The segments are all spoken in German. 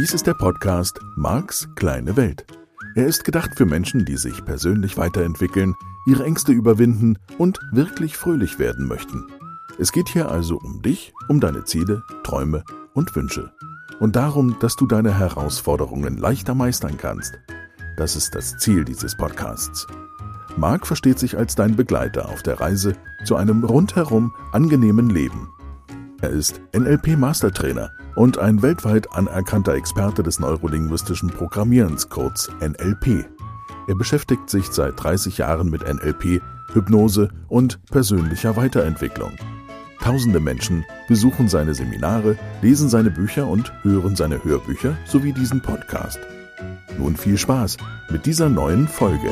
Dies ist der Podcast Marks kleine Welt. Er ist gedacht für Menschen, die sich persönlich weiterentwickeln, ihre Ängste überwinden und wirklich fröhlich werden möchten. Es geht hier also um dich, um deine Ziele, Träume und Wünsche. Und darum, dass du deine Herausforderungen leichter meistern kannst. Das ist das Ziel dieses Podcasts. Mark versteht sich als dein Begleiter auf der Reise zu einem rundherum angenehmen Leben. Er ist NLP-Mastertrainer und ein weltweit anerkannter Experte des neurolinguistischen Programmierens, kurz NLP. Er beschäftigt sich seit 30 Jahren mit NLP, Hypnose und persönlicher Weiterentwicklung. Tausende Menschen besuchen seine Seminare, lesen seine Bücher und hören seine Hörbücher sowie diesen Podcast. Nun viel Spaß mit dieser neuen Folge.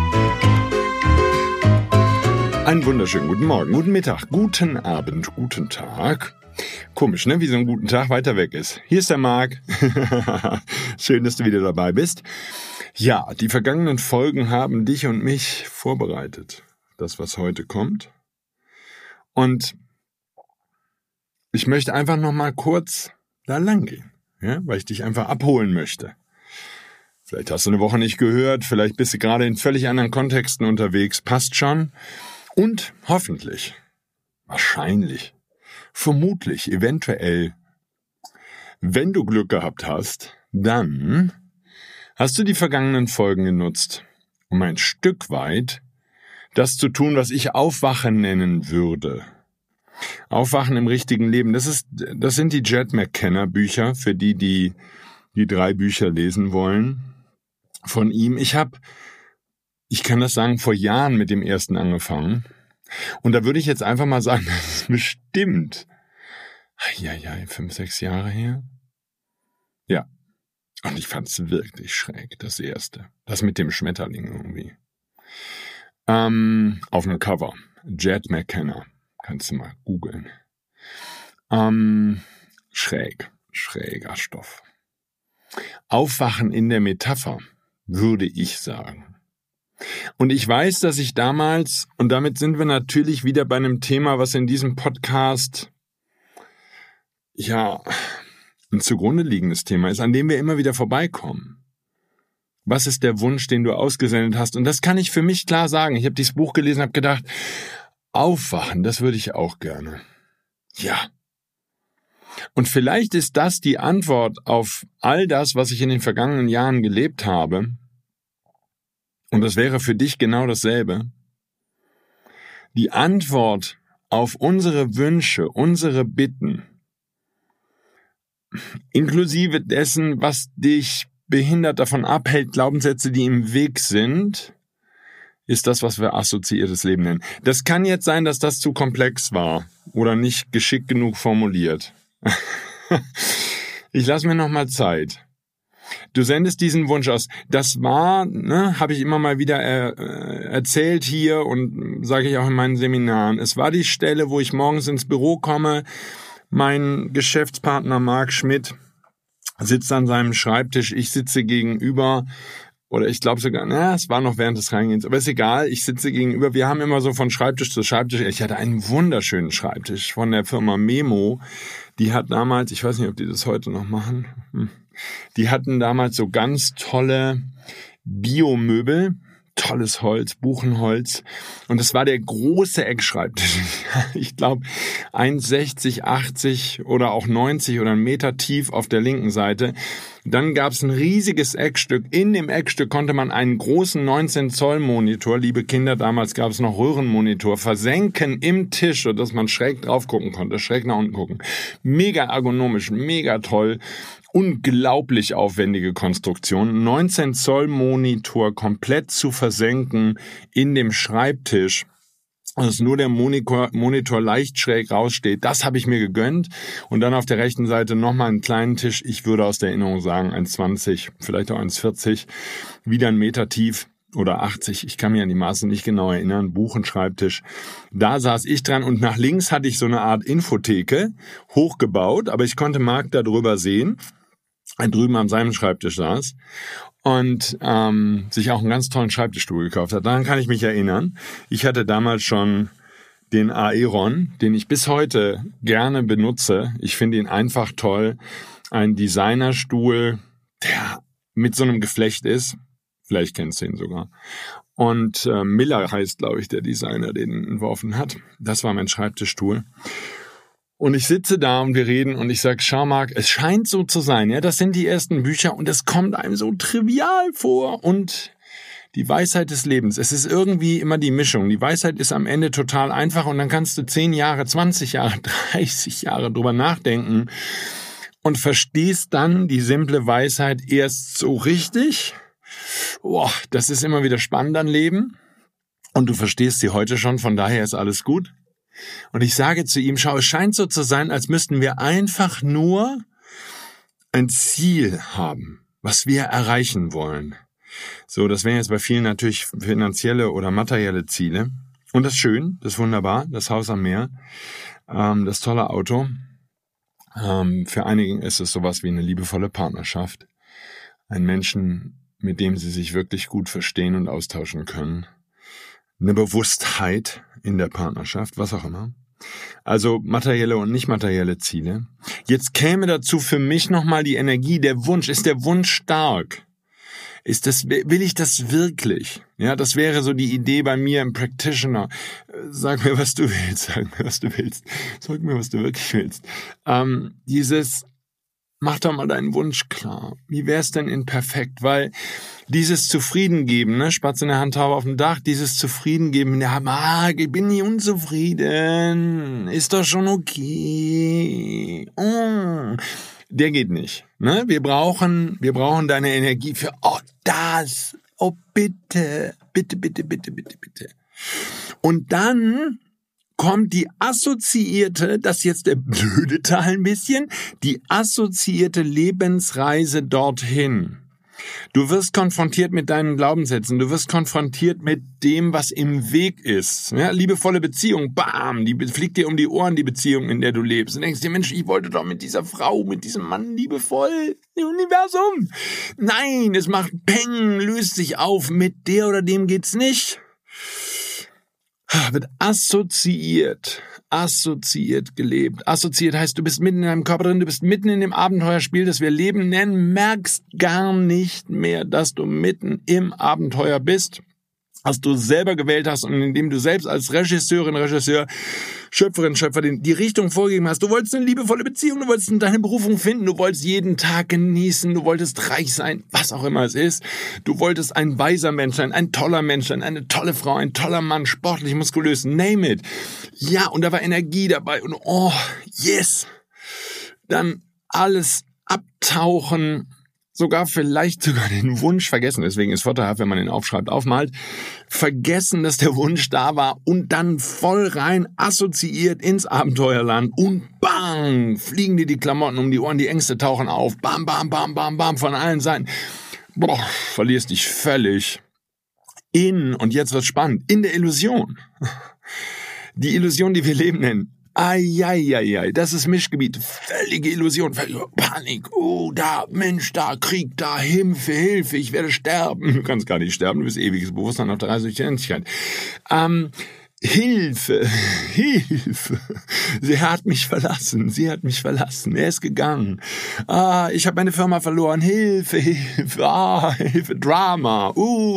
Einen wunderschönen guten Morgen, guten Mittag, guten Abend, guten Tag. Komisch, ne? Wie so ein guten Tag weiter weg ist. Hier ist der Marc. Schön, dass du wieder dabei bist. Ja, die vergangenen Folgen haben dich und mich vorbereitet. Das, was heute kommt. Und ich möchte einfach noch mal kurz da lang gehen, ja? Weil ich dich einfach abholen möchte. Vielleicht hast du eine Woche nicht gehört, vielleicht bist du gerade in völlig anderen Kontexten unterwegs, passt schon. Und hoffentlich, wahrscheinlich, vermutlich, eventuell, wenn du Glück gehabt hast, dann hast du die vergangenen Folgen genutzt, um ein Stück weit das zu tun, was ich Aufwachen nennen würde. Aufwachen im richtigen Leben, das sind die Jed McKenna Bücher, für die 3 Bücher lesen wollen von ihm. Ich kann das sagen, vor Jahren mit dem ersten angefangen. Und da würde ich jetzt einfach mal sagen, das ist bestimmt 5, 6 Jahre her. Ja. Und ich fand es wirklich schräg, das erste. Das mit dem Schmetterling irgendwie. Auf dem Cover. Jed McKenna. Kannst du mal googeln. Schräger Stoff. Aufwachen in der Metapher, würde ich sagen. Und ich weiß, dass ich damals, und damit sind wir natürlich wieder bei einem Thema, was in diesem Podcast, ein zugrunde liegendes Thema ist, an dem wir immer wieder vorbeikommen. Was ist der Wunsch, den du ausgesendet hast? Und das kann ich für mich klar sagen. Ich habe dieses Buch gelesen, habe gedacht, aufwachen, das würde ich auch gerne. Ja. Und vielleicht ist das die Antwort auf all das, was ich in den vergangenen Jahren gelebt habe. Und das wäre für dich genau dasselbe. Die Antwort auf unsere Wünsche, unsere Bitten, inklusive dessen, was dich behindert davon abhält, Glaubenssätze, die im Weg sind, ist das, was wir assoziiertes Leben nennen. Das kann jetzt sein, dass das zu komplex war oder nicht geschickt genug formuliert. Ich lasse mir noch mal Zeit. Du sendest diesen Wunsch aus. Das war, habe ich immer mal wieder erzählt hier und sage ich auch in meinen Seminaren. Es war die Stelle, wo ich morgens ins Büro komme. Mein Geschäftspartner Marc Schmidt sitzt an seinem Schreibtisch. Ich sitze gegenüber. Oder ich glaube sogar, es war noch während des Reingehens, aber ist egal, ich sitze gegenüber, wir haben immer so von Schreibtisch zu Schreibtisch, ich hatte einen wunderschönen Schreibtisch von der Firma Memo, die hat damals, ich weiß nicht, ob die das heute noch machen, die hatten damals so ganz tolle Biomöbel, tolles Holz, Buchenholz, und das war der große Eckschreibtisch. Ich glaube 1,60, 80 oder auch 90 oder 1 Meter tief auf der linken Seite. Dann gab es ein riesiges Eckstück. In dem Eckstück konnte man einen großen 19 Zoll Monitor, liebe Kinder, damals gab es noch Röhrenmonitor, versenken im Tisch, sodass man schräg drauf gucken konnte, schräg nach unten gucken. Mega ergonomisch, mega toll. Unglaublich aufwendige Konstruktion. 19 Zoll Monitor komplett zu versenken in dem Schreibtisch. Dass nur der Monitor leicht schräg raussteht, das habe ich mir gegönnt. Und dann auf der rechten Seite nochmal einen kleinen Tisch, ich würde aus der Erinnerung sagen 1,20, vielleicht auch 1,40, wieder 1 Meter tief oder 80, ich kann mich an die Maße nicht genau erinnern, Buch- und Schreibtisch. Da saß ich dran und nach links hatte ich so eine Art Infotheke hochgebaut, aber ich konnte Marc da drüber sehen, der drüben an seinem Schreibtisch saß. Und sich auch einen ganz tollen Schreibtischstuhl gekauft hat. Daran kann ich mich erinnern. Ich hatte damals schon den Aeron, den ich bis heute gerne benutze. Ich finde ihn einfach toll. ein Designerstuhl, der mit so einem Geflecht ist. Vielleicht kennst du ihn sogar. Und Miller heißt, glaube ich, der Designer, den ihn entworfen hat. Das war mein Schreibtischstuhl. Und ich sitze da und wir reden und ich sage, schau Marc, es scheint so zu sein, ja, das sind die ersten Bücher und es kommt einem so trivial vor und die Weisheit des Lebens, es ist irgendwie immer die Mischung. Die Weisheit ist am Ende total einfach und dann kannst du 10 Jahre, 20 Jahre, 30 Jahre drüber nachdenken und verstehst dann die simple Weisheit erst so richtig. Boah, das ist immer wieder spannend an Leben und du verstehst sie heute schon, von daher ist alles gut. Und ich sage zu ihm, schau, es scheint so zu sein, als müssten wir einfach nur ein Ziel haben, was wir erreichen wollen. So, das wären jetzt bei vielen natürlich finanzielle oder materielle Ziele. Und das ist schön, das ist wunderbar, das Haus am Meer, das tolle Auto. Für einige ist es sowas wie eine liebevolle Partnerschaft. Ein Menschen, mit dem sie sich wirklich gut verstehen und austauschen können. Eine Bewusstheit in der Partnerschaft, was auch immer. Also materielle und nicht materielle Ziele. Jetzt käme dazu für mich nochmal die Energie, der Wunsch. Ist der Wunsch stark? Will ich das wirklich? Ja, das wäre so die Idee bei mir im Practitioner. Sag mir, was du willst. Sag mir, was du willst. Sag mir, was du wirklich willst. Mach doch mal deinen Wunsch klar. Wie wär's denn in perfekt? Weil dieses Zufriedengeben, ne, Spatz in der Handhabe auf dem Dach, dieses Zufriedengeben, ich bin nie unzufrieden, ist doch schon okay. Der geht nicht. Ne? Wir brauchen deine Energie für, das, bitte. Und dann kommt die assoziierte, das ist jetzt der blöde Teil ein bisschen, die assoziierte Lebensreise dorthin. Du wirst konfrontiert mit deinen Glaubenssätzen, du wirst konfrontiert mit dem, was im Weg ist. Ja, liebevolle Beziehung, bam, die fliegt dir um die Ohren, die Beziehung, in der du lebst. Und denkst dir, Mensch, ich wollte doch mit dieser Frau, mit diesem Mann liebevoll, im Universum. Nein, es macht Peng, löst sich auf, mit der oder dem geht's nicht. Wird assoziiert gelebt. Assoziiert heißt, du bist mitten in deinem Körper drin, du bist mitten in dem Abenteuerspiel, das wir Leben nennen, merkst gar nicht mehr, dass du mitten im Abenteuer bist, was du selber gewählt hast und indem du selbst als Regisseurin, Regisseur, Schöpferin, Schöpferin die Richtung vorgegeben hast. Du wolltest eine liebevolle Beziehung, du wolltest deine Berufung finden, du wolltest jeden Tag genießen, du wolltest reich sein, was auch immer es ist. Du wolltest ein weiser Mensch sein, ein toller Mensch sein, eine tolle Frau, ein toller Mann, sportlich, muskulös, name it. Ja, und da war Energie dabei und yes. Dann alles abtauchen, vielleicht sogar den Wunsch vergessen, deswegen ist vorteilhaft, wenn man den aufschreibt, aufmalt, vergessen, dass der Wunsch da war und dann voll rein assoziiert ins Abenteuerland und bang, fliegen dir die Klamotten um die Ohren, die Ängste tauchen auf, bam, bam, bam, bam, bam, von allen Seiten. Verlierst dich völlig und jetzt wird's spannend, in der Illusion. Die Illusion, die wir Leben nennen. Das ist Mischgebiet, völlige Illusion, Panik, Mensch, da, Krieg, da, Hilfe, ich werde sterben. Du kannst gar nicht sterben, du bist ewiges Bewusstsein auf der Reise durch die Endlichkeit. Hilfe. Sie hat mich verlassen, er ist gegangen. Ich habe meine Firma verloren, Hilfe, Drama,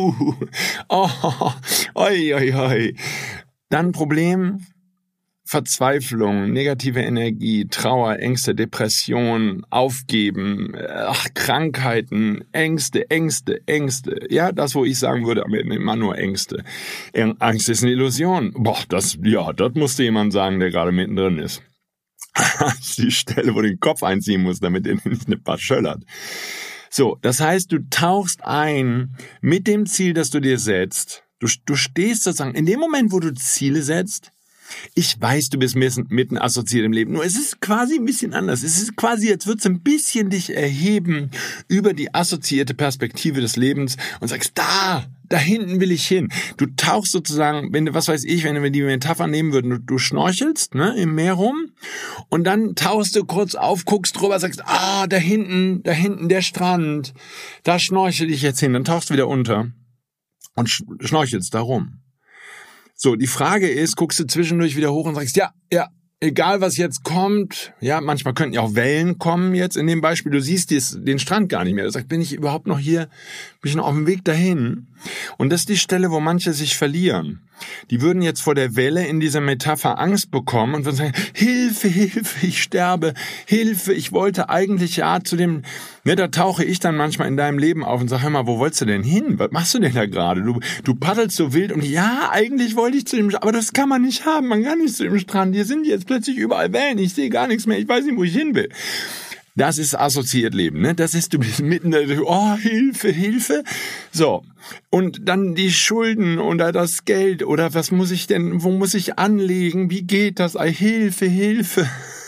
Dann Problem, Verzweiflung, negative Energie, Trauer, Ängste, Depression, Aufgeben, Krankheiten, Ängste. Ja, das, wo ich sagen würde, immer nur Ängste. Angst ist eine Illusion. Das musste jemand sagen, der gerade mittendrin ist. Das ist die Stelle, wo du den Kopf einziehen musst, damit er nicht eine paar schöllert. So, das heißt, du tauchst ein mit dem Ziel, das du dir setzt. Du stehst sozusagen, in dem Moment, wo du Ziele setzt, ich weiß, du bist mitten assoziiert im Leben, nur es ist quasi ein bisschen anders. Es ist quasi, als würdest du ein bisschen dich erheben über die assoziierte Perspektive des Lebens und sagst, da hinten will ich hin. Du tauchst sozusagen, wenn wir die Metapher nehmen würden, du schnorchelst, ne, im Meer rum und dann tauchst du kurz auf, guckst drüber, sagst, da hinten der Strand, da schnorchel ich jetzt hin, dann tauchst du wieder unter und schnorchelst da rum. So, die Frage ist, guckst du zwischendurch wieder hoch und sagst, ja, egal was jetzt kommt, ja, manchmal könnten ja auch Wellen kommen jetzt in dem Beispiel, du siehst den Strand gar nicht mehr. Du sagst, bin ich überhaupt noch hier, bin ich noch auf dem Weg dahin? Und das ist die Stelle, wo manche sich verlieren. Die würden jetzt vor der Welle in dieser Metapher Angst bekommen und würden sagen, Hilfe, Hilfe, ich sterbe, Hilfe, ich wollte eigentlich ja zu dem, ne, da tauche ich dann manchmal in deinem Leben auf und sage, hör mal, wo wolltest du denn hin? Was machst du denn da gerade? Du paddelst so wild und ja, eigentlich wollte ich zu dem, aber das kann man nicht haben, man kann nicht zu dem Strand, hier sind jetzt plötzlich überall Wellen, ich sehe gar nichts mehr, ich weiß nicht, wo ich hin will. Das ist assoziiert Leben, ne? Das ist, du bist mitten da, oh, Hilfe, Hilfe. So. Und dann die Schulden oder das Geld oder was muss ich denn, wo muss ich anlegen? Wie geht das? Hilfe, Hilfe.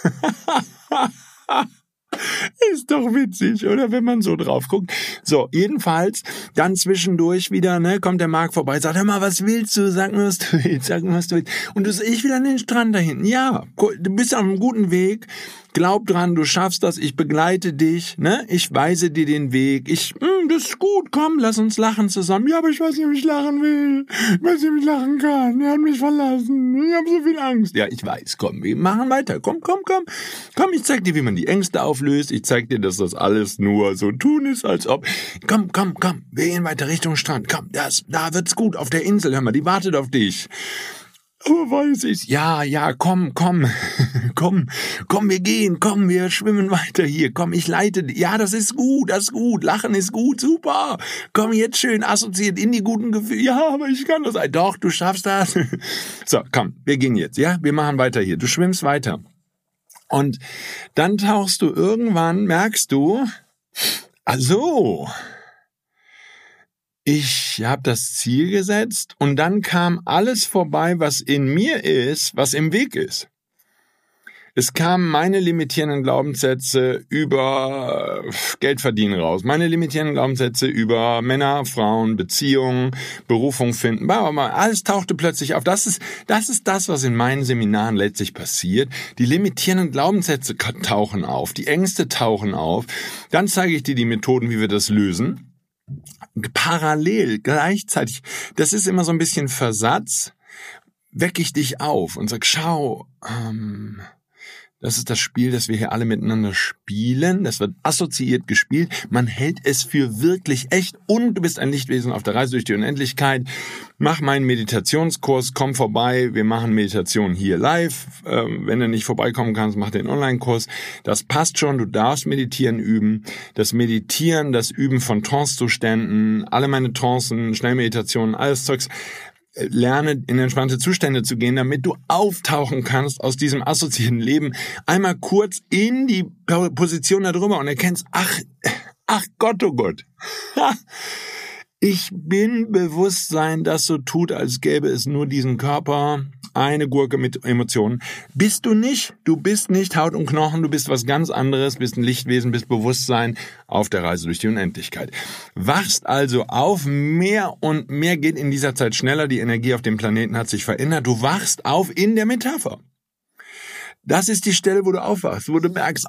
Ist doch witzig, oder? Wenn man so drauf guckt. So, jedenfalls, dann zwischendurch wieder, ne, kommt der Marc vorbei, sagt, hör mal, was willst du? Sag mir, was du willst, sag mir, was du willst. Und ich will an den Strand da hinten. Ja, du bist auf einem guten Weg. Glaub dran, du schaffst das, ich begleite dich, ne? Ich weise dir den Weg. Das ist gut, komm, lass uns lachen zusammen. Ja, aber ich weiß nicht, ob ich lachen will. Ich weiß nicht, ob ich lachen kann. Er hat mich verlassen. Ich habe so viel Angst. Ja, ich weiß, komm, wir machen weiter. Komm. Komm, ich zeig dir, wie man die Ängste auflöst. Ich zeig dir, dass das alles nur so tun ist, als ob. Komm, wir gehen weiter Richtung Strand. Komm, da wird's gut auf der Insel. Hör mal, die wartet auf dich. Aber weiß ich. Ja, komm, wir gehen, komm, wir schwimmen weiter hier, komm, ich leite, ja, das ist gut, Lachen ist gut, super, komm, jetzt schön assoziiert in die guten Gefühle, ja, aber ich kann das, doch, du schaffst das. So, komm, wir gehen jetzt, ja, wir machen weiter hier, du schwimmst weiter. Und dann tauchst du irgendwann, merkst du, also, ich habe das Ziel gesetzt und dann kam alles vorbei, was in mir ist, was im Weg ist. Es kamen meine limitierenden Glaubenssätze über Geld verdienen raus, meine limitierenden Glaubenssätze über Männer, Frauen, Beziehungen, Berufung finden, alles tauchte plötzlich auf. Das ist das, was in meinen Seminaren letztlich passiert. Die limitierenden Glaubenssätze tauchen auf, die Ängste tauchen auf. Dann zeige ich dir die Methoden, wie wir das lösen. Parallel, gleichzeitig, das ist immer so ein bisschen Versatz, wecke ich dich auf und sag, schau, das ist das Spiel, das wir hier alle miteinander spielen. Das wird assoziiert gespielt. Man hält es für wirklich echt und du bist ein Lichtwesen auf der Reise durch die Unendlichkeit. Mach meinen Meditationskurs, komm vorbei. Wir machen Meditation hier live. Wenn du nicht vorbeikommen kannst, mach den Online-Kurs. Das passt schon. Du darfst meditieren üben. Das Meditieren, das Üben von Trance-Zuständen, alle meine Trancen, Schnellmeditationen, alles Zeugs. Lerne in entspannte Zustände zu gehen, damit du auftauchen kannst aus diesem assoziierten Leben, einmal kurz in die Position da drüber und erkennst, ach Gott, oh Gott. Ich bin Bewusstsein, das so tut, als gäbe es nur diesen Körper, eine Gurke mit Emotionen. Bist du nicht. Du bist nicht Haut und Knochen, du bist was ganz anderes, bist ein Lichtwesen, bist Bewusstsein auf der Reise durch die Unendlichkeit. Wachst also auf, mehr und mehr geht in dieser Zeit schneller, die Energie auf dem Planeten hat sich verändert. Du wachst auf in der Metapher. Das ist die Stelle, wo du aufwachst, wo du merkst,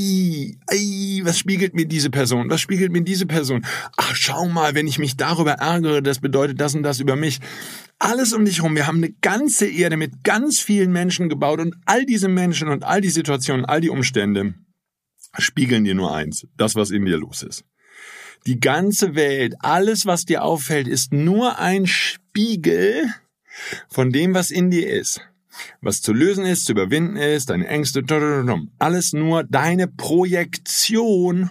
was spiegelt mir diese Person? Was spiegelt mir diese Person? Ach, schau mal, wenn ich mich darüber ärgere, das bedeutet das und das über mich. Alles um dich herum. Wir haben eine ganze Erde mit ganz vielen Menschen gebaut und all diese Menschen und all die Situationen, all die Umstände spiegeln dir nur eins, das, was in dir los ist. Die ganze Welt, alles, was dir auffällt, ist nur ein Spiegel von dem, was in dir ist. Was zu lösen ist, zu überwinden ist, deine Ängste, alles nur deine Projektion.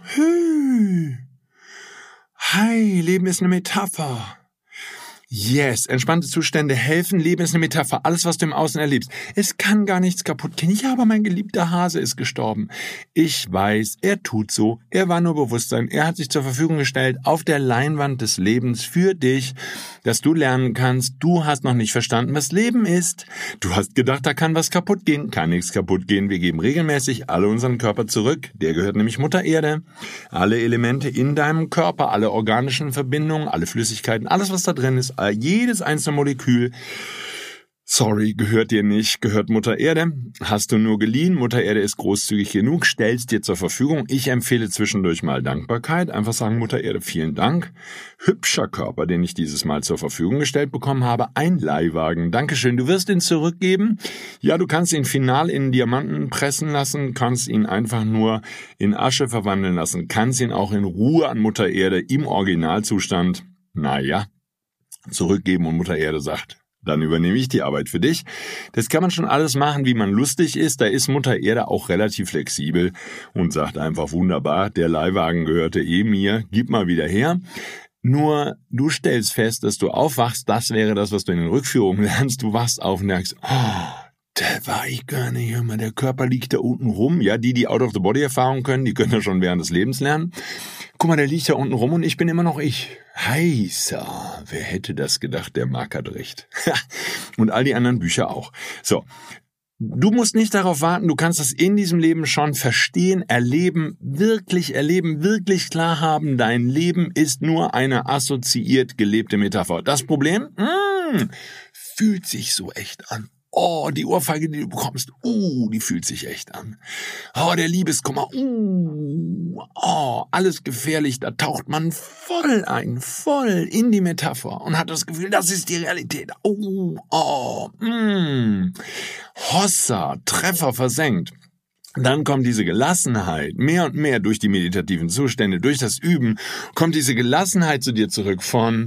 Hi, Leben ist eine Metapher. Yes, entspannte Zustände helfen, Leben ist eine Metapher, alles, was du im Außen erlebst. Es kann gar nichts kaputt gehen. Ja, aber mein geliebter Hase ist gestorben. Ich weiß, er tut so, er war nur Bewusstsein, er hat sich zur Verfügung gestellt auf der Leinwand des Lebens für dich, dass du lernen kannst. Du hast noch nicht verstanden, was Leben ist. Du hast gedacht, da kann was kaputt gehen. Kann nichts kaputt gehen. Wir geben regelmäßig alle unseren Körper zurück. Der gehört nämlich Mutter Erde. Alle Elemente in deinem Körper, alle organischen Verbindungen, alle Flüssigkeiten, alles, was da drin ist, jedes einzelne Molekül Sorry, gehört dir nicht, gehört Mutter Erde. Hast du nur geliehen, Mutter Erde ist großzügig genug, stellst dir zur Verfügung. Ich empfehle zwischendurch mal Dankbarkeit. Einfach sagen, Mutter Erde, vielen Dank. Hübscher Körper, den ich dieses Mal zur Verfügung gestellt bekommen habe. Ein Leihwagen. Dankeschön. Du wirst ihn zurückgeben. Ja, du kannst ihn final in Diamanten pressen lassen, kannst ihn einfach nur in Asche verwandeln lassen, kannst ihn auch in Ruhe an Mutter Erde im Originalzustand, zurückgeben und Mutter Erde sagt, dann übernehme ich die Arbeit für dich. Das kann man schon alles machen, wie man lustig ist. Da ist Mutter Erde auch relativ flexibel und sagt einfach, wunderbar, der Leihwagen gehörte mir, gib mal wieder her. Nur du stellst fest, dass du aufwachst, das wäre das, was du in den Rückführungen lernst. Du wachst auf und merkst, da war ich gar nicht, immer der Körper liegt da unten rum. Ja, die Out-of-the-Body-Erfahrung können, die können ja schon während des Lebens lernen. Guck mal, der liegt da unten rum und ich bin immer noch ich. Heißer, wer hätte das gedacht, der Marc hat recht. Und all die anderen Bücher auch. So, du musst nicht darauf warten, du kannst das in diesem Leben schon verstehen, erleben, wirklich klar haben. Dein Leben ist nur eine assoziiert gelebte Metapher. Das Problem, fühlt sich so echt an. Oh, die Ohrfeige, die du bekommst, die fühlt sich echt an. Oh, der Liebeskummer, alles gefährlich, da taucht man voll in die Metapher und hat das Gefühl, das ist die Realität. Hossa, Treffer versenkt. Dann kommt diese Gelassenheit, mehr und mehr durch die meditativen Zustände, durch das Üben, kommt diese Gelassenheit zu dir zurück von,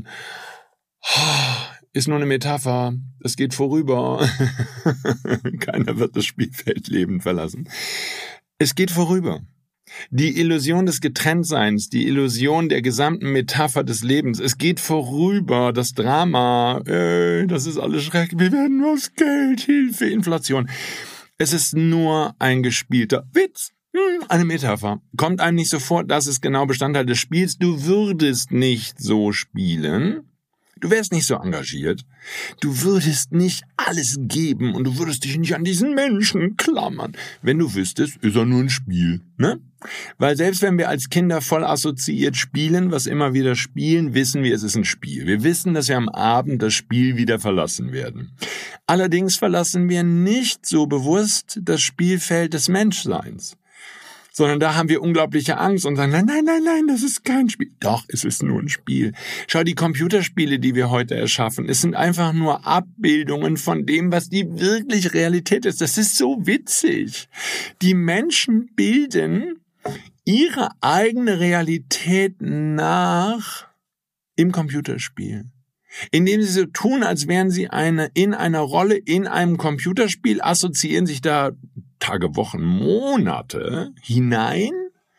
ist nur eine Metapher, es geht vorüber. Keiner wird das Spielfeld lebend verlassen. Es geht vorüber. Die Illusion des Getrenntseins, die Illusion der gesamten Metapher des Lebens, es geht vorüber, das Drama, das ist alles schrecklich, wir werden los, Geld, Hilfe, Inflation. Es ist nur ein gespielter Witz. Eine Metapher. Kommt einem nicht so vor, das ist genau Bestandteil des Spiels. Du würdest nicht so spielen. Du wärst nicht so engagiert, du würdest nicht alles geben und du würdest dich nicht an diesen Menschen klammern. Wenn du wüsstest, ist er nur ein Spiel, ne? Weil selbst wenn wir als Kinder voll assoziiert spielen, was immer wieder spielen, wissen wir, es ist ein Spiel. Wir wissen, dass wir am Abend das Spiel wieder verlassen werden. Allerdings verlassen wir nicht so bewusst das Spielfeld des Menschseins. Sondern da haben wir unglaubliche Angst und sagen, nein, das ist kein Spiel. Doch, es ist nur ein Spiel. Schau, die Computerspiele, die wir heute erschaffen, es sind einfach nur Abbildungen von dem, was die wirkliche Realität ist. Das ist so witzig. Die Menschen bilden ihre eigene Realität nach im Computerspiel. Indem sie so tun, als wären sie in einer Rolle in einem Computerspiel, assoziieren sich da Tage, Wochen, Monate hinein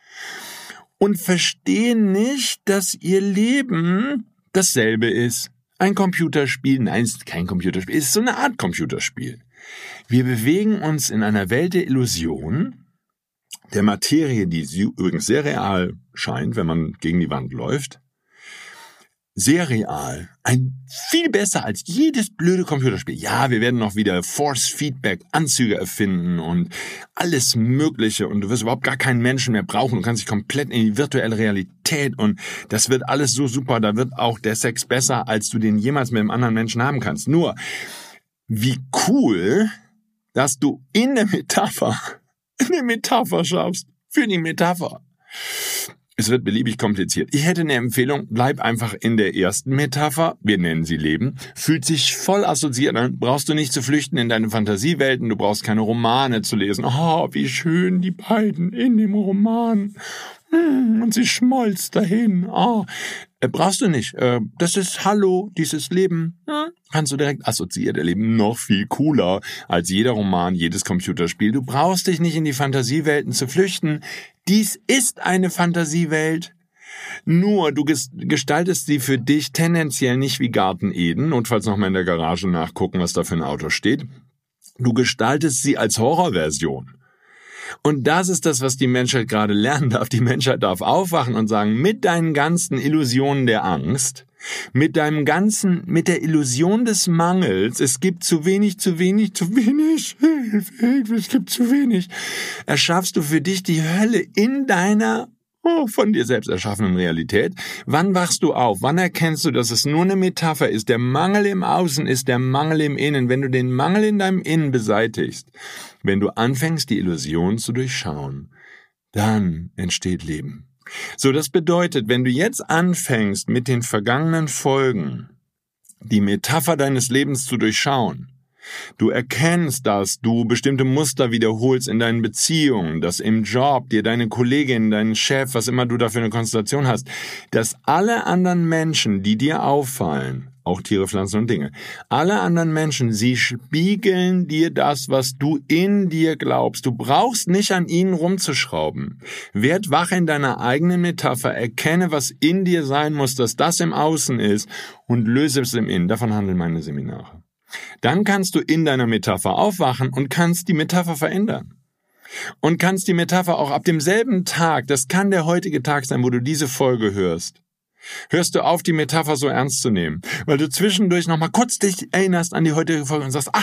und verstehen nicht, dass ihr Leben dasselbe ist. Ein Computerspiel, nein, es ist kein Computerspiel, es ist so eine Art Computerspiel. Wir bewegen uns in einer Welt der Illusion, der Materie, die übrigens sehr real scheint, wenn man gegen die Wand läuft. Sehr real. Viel besser als jedes blöde Computerspiel. Ja, wir werden noch wieder Force-Feedback-Anzüge erfinden und alles Mögliche und du wirst überhaupt gar keinen Menschen mehr brauchen. Du kannst dich komplett in die virtuelle Realität und das wird alles so super. Da wird auch der Sex besser, als du den jemals mit einem anderen Menschen haben kannst. Nur, wie cool, dass du in der Metapher eine Metapher schaffst. Für die Metapher. Es wird beliebig kompliziert. Ich hätte eine Empfehlung, bleib einfach in der ersten Metapher, wir nennen sie Leben, fühlt sich voll assoziiert an, brauchst du nicht zu flüchten in deine Fantasiewelten, du brauchst keine Romane zu lesen. Oh, wie schön die beiden in dem Roman. Und sie schmolzt dahin. Brauchst du nicht. Das ist Hallo, dieses Leben. Kannst du direkt assoziiert erleben. Noch viel cooler als jeder Roman, jedes Computerspiel. Du brauchst dich nicht in die Fantasiewelten zu flüchten. Dies ist eine Fantasiewelt. Nur, du gestaltest sie für dich tendenziell nicht wie Garten Eden. Notfalls noch mal in der Garage nachgucken, was da für ein Auto steht. Du gestaltest sie als Horrorversion. Und das ist das, was die Menschheit gerade lernen darf. Die Menschheit darf aufwachen und sagen, mit deinen ganzen Illusionen der Angst, mit der Illusion des Mangels, es gibt zu wenig, Hilfe, es gibt zu wenig, erschaffst du für dich die Hölle in deiner von dir selbst erschaffenen Realität. Wann wachst du auf? Wann erkennst du, dass es nur eine Metapher ist? Der Mangel im Außen ist der Mangel im Innen. Wenn du den Mangel in deinem Innen beseitigst, wenn du anfängst, die Illusion zu durchschauen, dann entsteht Leben. So, das bedeutet, wenn du jetzt anfängst, mit den vergangenen Folgen die Metapher deines Lebens zu durchschauen, du erkennst, dass du bestimmte Muster wiederholst in deinen Beziehungen, dass im Job dir deine Kollegin, dein Chef, was immer du da für eine Konstellation hast, dass alle anderen Menschen, die dir auffallen, auch Tiere, Pflanzen und Dinge, alle anderen Menschen, sie spiegeln dir das, was du in dir glaubst. Du brauchst nicht an ihnen rumzuschrauben. Werd wach in deiner eigenen Metapher, erkenne, was in dir sein muss, dass das im Außen ist und löse es im Innen. Davon handeln meine Seminare. Dann kannst du in deiner Metapher aufwachen und kannst die Metapher verändern. Und kannst die Metapher auch ab demselben Tag, das kann der heutige Tag sein, wo du diese Folge hörst, hörst du auf, die Metapher so ernst zu nehmen, weil du zwischendurch nochmal kurz dich erinnerst an die heutige Folge und sagst,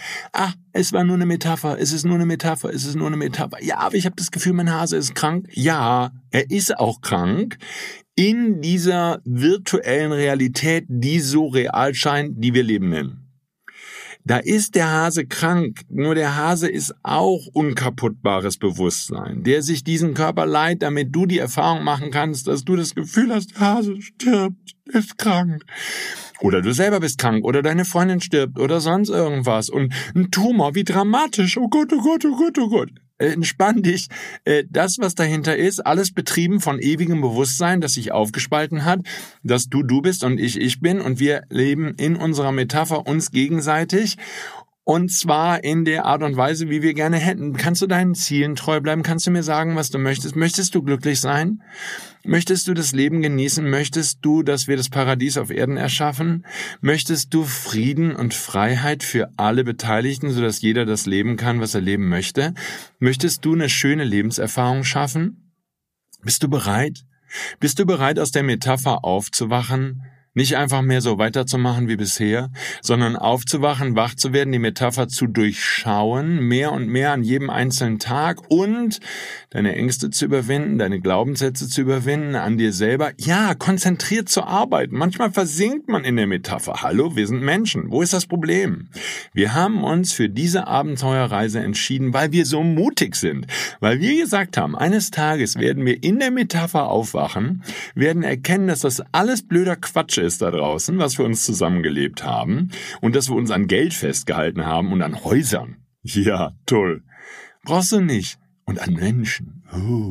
es war nur eine Metapher, es ist nur eine Metapher, es ist nur eine Metapher. Ja, aber ich habe das Gefühl, mein Hase ist krank. Ja, er ist auch krank in dieser virtuellen Realität, die so real scheint, die wir Leben nennen. Da ist der Hase krank, nur der Hase ist auch unkaputtbares Bewusstsein, der sich diesen Körper leiht, damit du die Erfahrung machen kannst, dass du das Gefühl hast, der Hase stirbt, ist krank. Oder du selber bist krank, oder deine Freundin stirbt, oder sonst irgendwas. Und ein Tumor, wie dramatisch, oh Gott, oh Gott, oh Gott, oh Gott. Entspann dich. Das, was dahinter ist, alles betrieben von ewigem Bewusstsein, das sich aufgespalten hat, dass du bist und ich bin und wir leben in unserer Metapher uns gegenseitig und zwar in der Art und Weise, wie wir gerne hätten. Kannst du deinen Zielen treu bleiben? Kannst du mir sagen, was du möchtest? Möchtest du glücklich sein? Möchtest du das Leben genießen? Möchtest du, dass wir das Paradies auf Erden erschaffen? Möchtest du Frieden und Freiheit für alle Beteiligten, sodass jeder das leben kann, was er leben möchte? Möchtest du eine schöne Lebenserfahrung schaffen? Bist du bereit? Bist du bereit, aus der Metapher aufzuwachen? Nicht einfach mehr so weiterzumachen wie bisher, sondern aufzuwachen, wach zu werden, die Metapher zu durchschauen, mehr und mehr an jedem einzelnen Tag und deine Ängste zu überwinden, deine Glaubenssätze zu überwinden, an dir selber, ja, konzentriert zu arbeiten. Manchmal versinkt man in der Metapher. Hallo, wir sind Menschen. Wo ist das Problem? Wir haben uns für diese Abenteuerreise entschieden, weil wir so mutig sind, weil wir gesagt haben, eines Tages werden wir in der Metapher aufwachen, werden erkennen, dass das alles blöder Quatsch ist da draußen, was wir uns zusammengelebt haben und dass wir uns an Geld festgehalten haben und an Häusern. Ja, toll. Brauchst du nicht. Und an Menschen.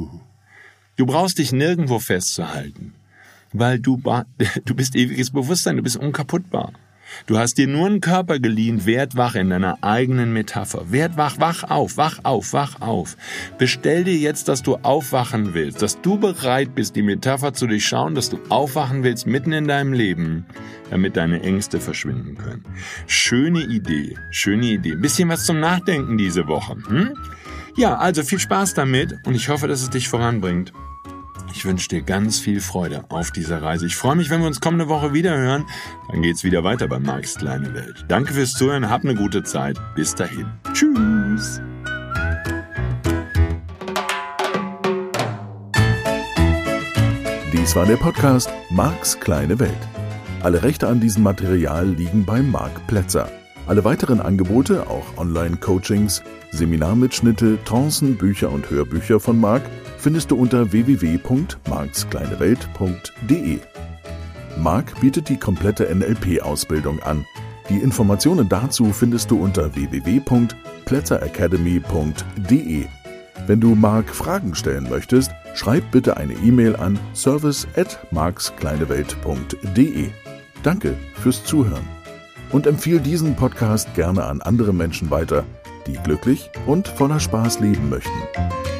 Du brauchst dich nirgendwo festzuhalten, weil du bist ewiges Bewusstsein, du bist unkaputtbar. Du hast dir nur einen Körper geliehen, werd wach in deiner eigenen Metapher. Werd wach, wach auf, wach auf, wach auf. Bestell dir jetzt, dass du aufwachen willst, dass du bereit bist, die Metapher zu durchschauen, dass du aufwachen willst mitten in deinem Leben, damit deine Ängste verschwinden können. Schöne Idee, schöne Idee. Ein bisschen was zum Nachdenken diese Woche. Ja, also viel Spaß damit und ich hoffe, dass es dich voranbringt. Ich wünsche dir ganz viel Freude auf dieser Reise. Ich freue mich, wenn wir uns kommende Woche wieder hören. Dann geht's wieder weiter bei Marks kleine Welt. Danke fürs Zuhören, hab eine gute Zeit. Bis dahin. Tschüss. Dies war der Podcast Marks kleine Welt. Alle Rechte an diesem Material liegen bei Marc Plätzer. Alle weiteren Angebote, auch Online-Coachings, Seminarmitschnitte, Trancen, Bücher und Hörbücher von Marc findest du unter www.markskleinewelt.de. Marc bietet die komplette NLP-Ausbildung an. Die Informationen dazu findest du unter www.plätzeracademy.de. Wenn du Marc Fragen stellen möchtest, schreib bitte eine E-Mail an service@markskleinewelt.de. Danke fürs Zuhören und empfehle diesen Podcast gerne an andere Menschen weiter, die glücklich und voller Spaß leben möchten.